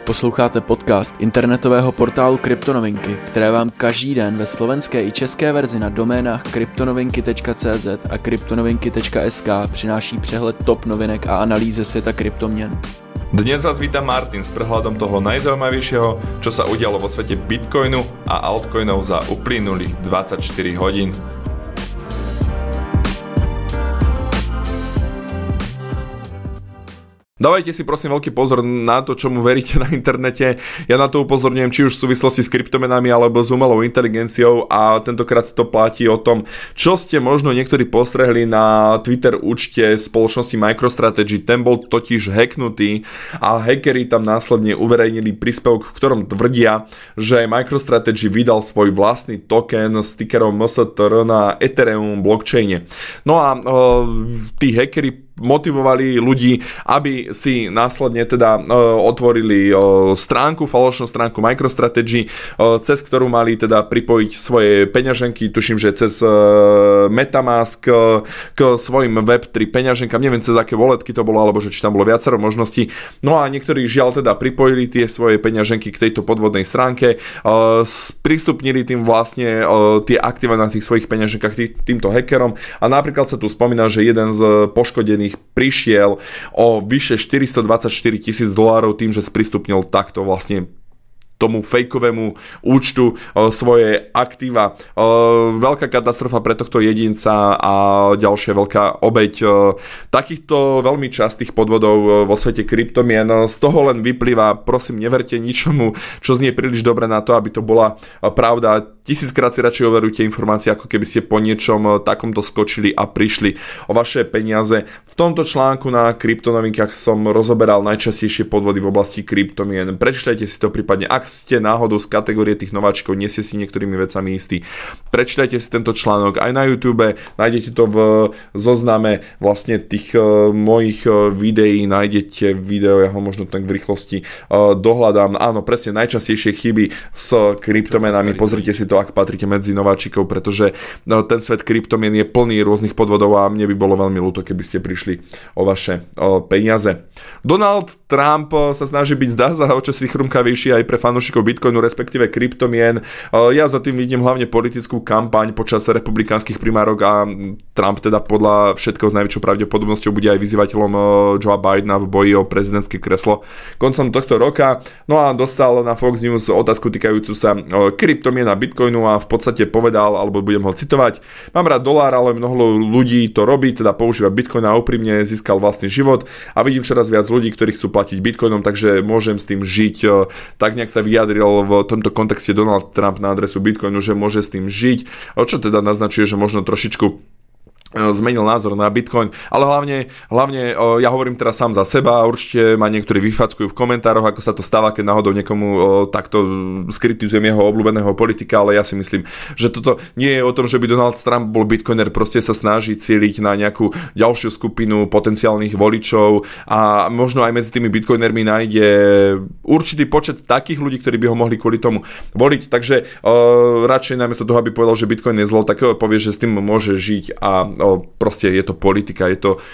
Posloucháte podcast internetového portálu Kryptonovinky, které vám každý den ve slovenské i české verzi na doménách kryptonovinky.cz a kryptonovinky.sk přináší přehled top novinek a analýzy ze světa kryptoměn. Dnes vás víta Martin s prehľadom toho najzaujímavejšieho, čo sa udialo vo svete Bitcoinu a altcoinov za uplynulých 24 hodín. Dávajte si prosím veľký pozor na to, čomu veríte na internete. Ja na to upozorňujem či už v súvislosti s kryptomenami alebo s umelou inteligenciou a tentokrát to platí o tom, čo ste možno niektorí postrehli na Twitter účte spoločnosti MicroStrategy. Ten bol totiž hacknutý a hackeri tam následne uverejnili príspevok, v ktorom tvrdia, že MicroStrategy vydal svoj vlastný token s tickerom MSTR na Ethereum blockchaine. No a tí hackeri motivovali ľudí, aby si následne teda otvorili stránku, falošnú stránku MicroStrategy, cez ktorú mali teda pripojiť svoje peňaženky, tuším, že cez Metamask k svojim Web3 peňaženkám, neviem cez aké walletky to bolo, alebo že či tam bolo viacero možností. No a niektorí žiaľ teda pripojili tie svoje peňaženky k tejto podvodnej stránke, sprístupnili tým vlastne tie aktíva na tých svojich peňaženkách týmto hackerom a napríklad sa tu spomína, že jeden z poškodených prišiel o vyše $424,000 tým, že sprístupnil takto vlastne tomu fejkovému účtu svoje aktíva. Veľká katastrofa pre tohto jedinca a ďalšia veľká obeť takýchto veľmi častých podvodov vo svete kryptomien. Z toho len vyplýva, prosím, neverte ničomu, čo znie príliš dobre na to, aby to bola pravda. 1000-krát si radšej overujte informácie, ako keby ste po niečom takomto skočili a prišli o vaše peniaze. V tomto článku na kryptonovinkách som rozoberal najčastejšie podvody v oblasti kryptomien. Prečítajte si to prípadne, ak ste náhodou z kategórie tých nováčikov, nie ste si niektorými vecami istí. Prečítajte si tento článok aj na YouTube, nájdete to v zozname vlastne tých mojich videí, nájdete video, ja ho možno tak v rýchlosti dohľadám. Áno, presne najčastejšie chyby s kryptomenami, pozrite si to, ak patríte medzi nováčikov, pretože ten svet kryptomien je plný rôznych podvodov a mne by bolo veľmi ľúto, keby ste prišli o vaše peniaze. Donald Trump sa snaží byť zdá sa o čosi chrumkavejší aj pre fanúšikov Bitcoinu, respektíve kryptomien. Ja za tým vidím hlavne politickú kampaň počas republikánskych primárok a Trump teda podľa všetkého s najväčšou pravdepodobnosťou bude aj vyzývateľom Joea Bidena v boji o prezidentské kreslo koncom tohto roka. No a dostal na Fox News otázku týkajúcu sa kryptomien a Bitcoinu a v podstate povedal, alebo budem ho citovať: mám rád dolár, ale mnoho ľudí to robí, teda používa Bitcoin a úprimne získal vlastný život a vidím čoraz viac ľudí, ktorí chcú platiť Bitcoinom, takže môžem s tým žiť. Tak nejak sa vyjadril v tomto kontexte Donald Trump na adresu Bitcoinu, že môže s tým žiť, čo teda naznačuje, že možno trošičku zmenil názor na Bitcoin, ale hlavne ja hovorím teraz sám za seba, určite ma niektorí vyfackujú v komentároch, ako sa to stáva, keď náhodou niekomu takto skritizujem jeho obľúbeného politika, ale ja si myslím, že toto nie je o tom, že by Donald Trump bol bitcoiner, proste sa snaží cieliť na nejakú ďalšiu skupinu potenciálnych voličov a možno aj medzi tými bitcoinermi nájde určitý počet takých ľudí, ktorí by ho mohli kvôli tomu voliť, takže radšej namiesto toho, aby povedal, že Bitcoin je zlo, tak povie, že s tým môže žiť a proste je to politika,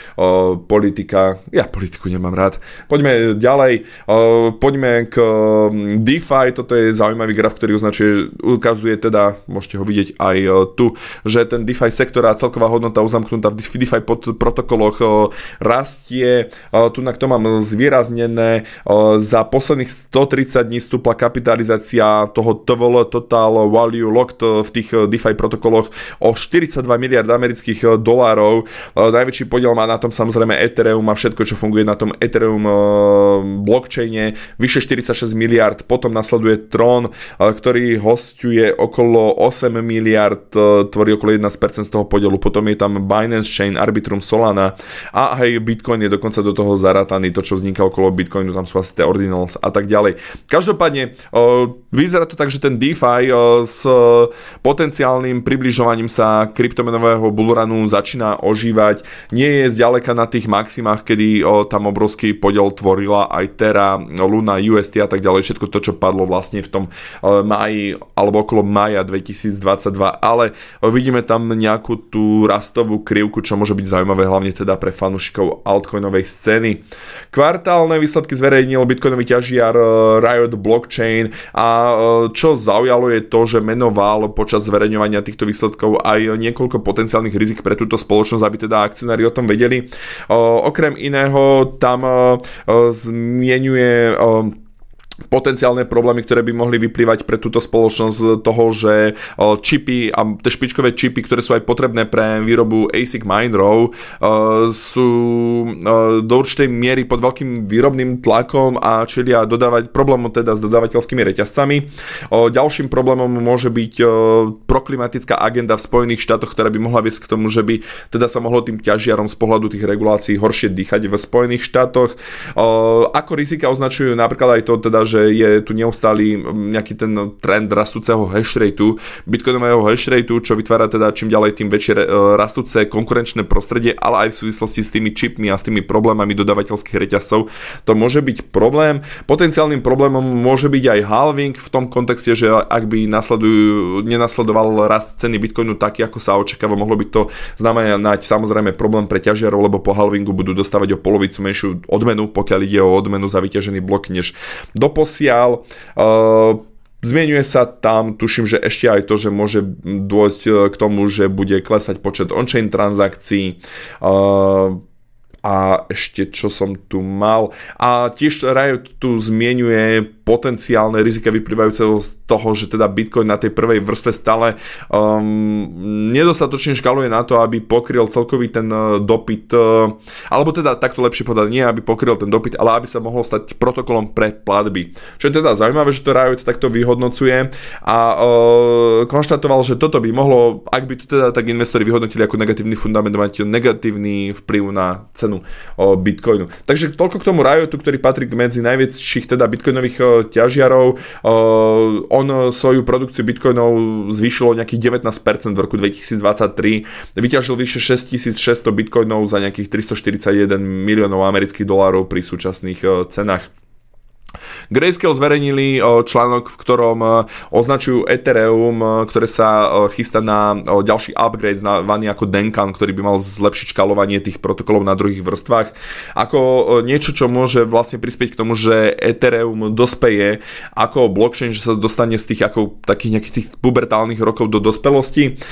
politika, ja politiku nemám rád. Poďme ďalej, poďme k DeFi, toto je zaujímavý graf, ktorý ukazuje teda, môžete ho vidieť aj tu, že ten DeFi sektor a celková hodnota uzamknutá v DeFi protokoloch rastie, tunak to mám zvýraznené, za posledných 130 dní stúpla kapitalizácia toho TVL, Total Value Locked v tých DeFi protokoloch o 42 miliard amerických dolárov. Najväčší podiel má na tom samozrejme Ethereum a všetko, čo funguje na tom Ethereum blockchaine, vyše 46 miliard, potom nasleduje Tron, ktorý hosťuje okolo 8 miliard, tvorí okolo 11% z toho podielu, potom je tam Binance Chain, Arbitrum, Solana a aj Bitcoin je dokonca do toho zarátaný, to čo vzniká okolo Bitcoinu, tam sú asi tie ordinals a tak ďalej. Každopádne Vyzerá to tak, že ten DeFi s potenciálnym približovaním sa kryptomenového bullrunu začína ožívať. Nie je zďaleka na tých maximách, kedy tam obrovský podiel tvorila aj Terra, Luna, UST a tak ďalej. Všetko to, čo padlo vlastne v tom máji alebo okolo mája 2022. Ale vidíme tam nejakú tú rastovú krivku, čo môže byť zaujímavé hlavne teda pre fanúšikov altcoinovej scény. Kvartálne výsledky zverejnil bitcoinový ťažiar Riot Blockchain a čo zaujalo je to, že menoval počas zverejňovania týchto výsledkov aj niekoľko potenciálnych rizik pre túto spoločnosť, aby teda akcionári o tom vedeli. Okrem iného tam zmienuje potenciálne problémy, ktoré by mohli vyplývať pre túto spoločnosť z toho, že čipy a tie špičkové čipy, ktoré sú aj potrebné pre výrobu ASIC minerov, sú do určitej miery pod veľkým výrobným tlakom a čelia problémom teda s dodávateľskými reťazcami. Ďalším problémom môže byť proklimatická agenda v Spojených štátoch, ktorá by mohla viesť k tomu, že by teda sa mohlo tým ťažiarom z pohľadu tých regulácií horšie dýchať v Spojených štátoch. Ako rizika označujú napríklad aj to teda, že je tu neustály nejaký ten trend rastúceho hashrateu, bitcoinového hashrateu, čo vytvára teda čím ďalej tým väčšie rastúce konkurenčné prostredie, ale aj v súvislosti s tými čipmi a s tými problémami dodávateľských reťazcov. To môže byť problém. Potenciálnym problémom môže byť aj halving v tom kontexte, že ak by nenasledoval rast ceny bitcoinu taký, ako sa očakáva, mohlo by to znamenať samozrejme problém pre ťažiarov, lebo po halvingu budú dostávať o polovicu menšiu odmenu, pokiaľ ide o odmenu za vyťažený blok, než doposiaľ. Zmieňuje sa tam, tuším, že ešte aj to, že môže dôjsť k tomu, že bude klesať počet on-chain transakcií. A ešte čo som tu mal. A tiež Riot tu zmieňuje potenciálne rizika vyplývajúceho z toho, že teda Bitcoin na tej prvej vrstve stále nedostatočne škaluje na to, aby pokryl celkový ten dopyt, alebo teda takto lepšie povedať, nie aby pokryl ten dopyt, ale aby sa mohol stať protokolom pre platby. Čo je teda zaujímavé, že to Riot takto vyhodnocuje a konštatoval, že toto by mohlo, ak by to teda tak investori vyhodnotili ako negatívny fundament, mať negatívny vplyv na cenu Bitcoinu. Takže toľko k tomu Riotu, ktorý patrí medzi najväčších teda bitcoinových ťažiarov. On svoju produkciu bitcoinov zvýšilo nejakých 19% v roku 2023. Vyťažil vyše 6600 bitcoinov za nejakých 341 miliónov amerických dolárov pri súčasných cenách. Grayscale zverejnili článok, v ktorom označujú Ethereum, ktoré sa chystá na ďalší upgrade znávaný ako Denkan, ktorý by mal zlepšiť škalovanie tých protokolov na druhých vrstvách. Ako niečo, čo môže vlastne prispieť k tomu, že Ethereum dospeje ako blockchain, že sa dostane z tých ako takých nejakých tých pubertálnych rokov do dospelosti.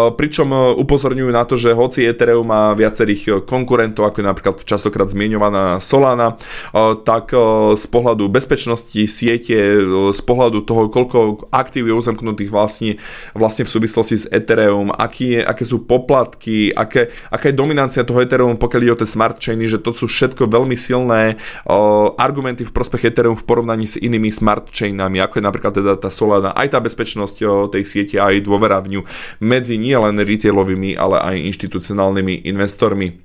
Pričom upozorňujú na to, že hoci Ethereum má viacerých konkurentov, ako je napríklad častokrát zmieňovaná Solana, tak z pohľadu bezpečnosti siete, z pohľadu toho, koľko aktív je uzamknutých vlastne v súvislosti s Ethereum, aké sú poplatky, aká je dominancia toho Ethereum, pokiaľ ide o tie smart chainy, že to sú všetko veľmi silné argumenty v prospech Ethereum v porovnaní s inými smart chainami, ako je napríklad teda tá Solana, aj tá bezpečnosť tej siete, aj dôvera v ňu medzi nielen retailovými, ale aj inštitucionálnymi investormi.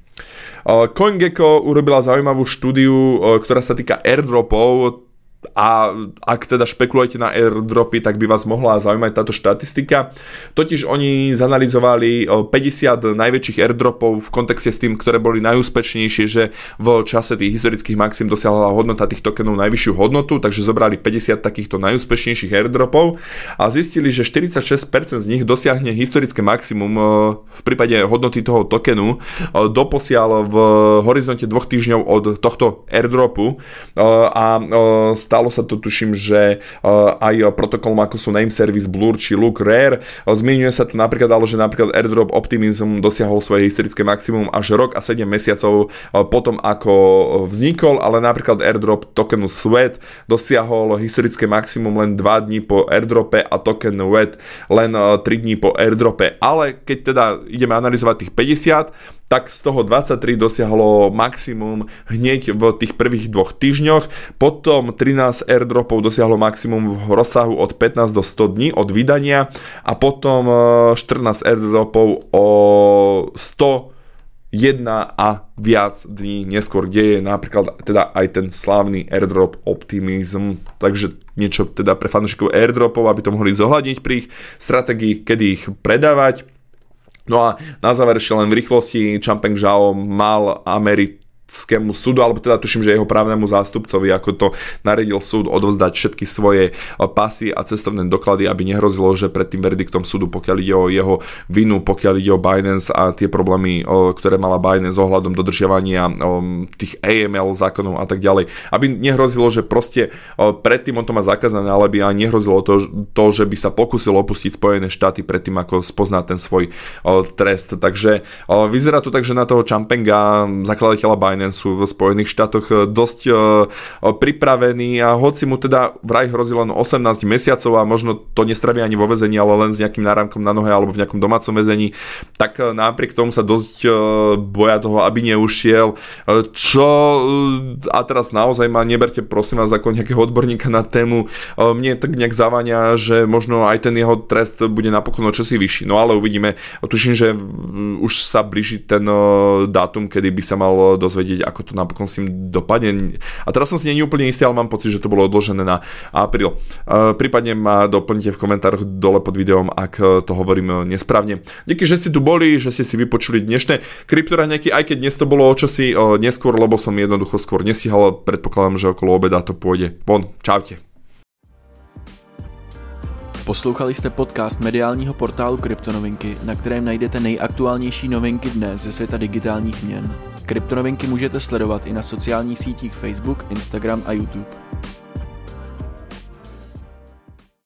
CoinGecko urobila zaujímavú štúdiu, ktorá sa týka airdropov, a ak teda špekulujete na airdropy, tak by vás mohla zaujímať táto štatistika. Totiž oni zanalizovali 50 najväčších airdropov v kontexte s tým, ktoré boli najúspešnejšie, že v čase tých historických maxim dosiahla hodnota tých tokenov najvyššiu hodnotu, takže zobrali 50 takýchto najúspešnejších airdropov a zistili, že 46% z nich dosiahne historické maximum v prípade hodnoty toho tokenu doposiaľ v horizonte 2 týždňov od tohto airdropu a stalo sa to, tuším, že aj protokolom ako sú Name Service, Blur či Look Rare. Zmieňuje sa tu napríklad, ale že napríklad Airdrop Optimism dosiahol svoje historické maximum až rok a 7 mesiacov potom, ako vznikol, ale napríklad Airdrop tokenu Sweat dosiahol historické maximum len 2 dní po airdrope a token Wet len 3 dní po airdrope. Ale keď teda ideme analyzovať tých 50, tak z toho 23 dosiahlo maximum hneď v tých prvých 2 týždňoch, potom 13 airdropov dosiahlo maximum v rozsahu od 15 do 100 dní od vydania a potom 14 airdropov o 100 1 a viac dní neskôr, kde je napríklad teda aj ten slávny airdrop optimizm, takže niečo teda pre fanúšikov airdropov, aby to mohli zohľadniť pri ich stratégii, kedy ich predávať. No a na záver ešte len v rýchlosti, Changpeng Zhao mal americkému súdu, alebo teda tuším, že jeho právnemu zástupcovi, ako to nariadil súd, odovzdať všetky svoje pasy a cestovné doklady, aby nehrozilo, že pred tým verdiktom súdu, pokiaľ ide o jeho vinu, pokiaľ ide o Binance a tie problémy, ktoré mala Binance ohľadom dodržiavania tých AML zákonov a tak ďalej, aby nehrozilo, že proste predtým on to má zakázané, ale by aj nehrozilo to, že by sa pokúsil opustiť Spojené štáty predtým, ako spozná ten svoj trest. Takže vyzerá to tak, že na toho Changpenga, zakladateľa Binance, sú v Spojených štátoch dosť pripravení a hoci mu teda vraj hrozí len 18 mesiacov a možno to nestraví ani vo väzení, ale len s nejakým náramkom na nohe alebo v nejakom domácom väzení, tak napriek tomu sa dosť boja toho, aby neušiel. A teraz naozaj ma neberte prosím vás ako nejakého odborníka na tému, mne tak nejak zaváňa, že možno aj ten jeho trest bude napokon čosi vyšší, no ale uvidíme. Tuším, že už sa blíži ten dátum, kedy by sa mal dozvedieť, ako to napokon s ním dopadne. A teraz som si nie úplne istý, ale mám pocit, že to bolo odložené na apríl. Prípadne ma doplňte v komentároch dole pod videom, ak to hovorím nesprávne. Díky, že ste tu boli, že ste si vypočuli dnešné kryptoraňajky, aj keď dnes to bolo čosi neskôr, lebo som jednoducho skôr nestíhal, predpokladám, že okolo obeda to pôjde von. Čaute. Poslouchali jste podcast mediálního portálu Kryptonovinky, na kterém najdete nejaktuálnější novinky dne ze světa digitálních měn. Kryptonovinky můžete sledovat i na sociálních sítích Facebook, Instagram a YouTube.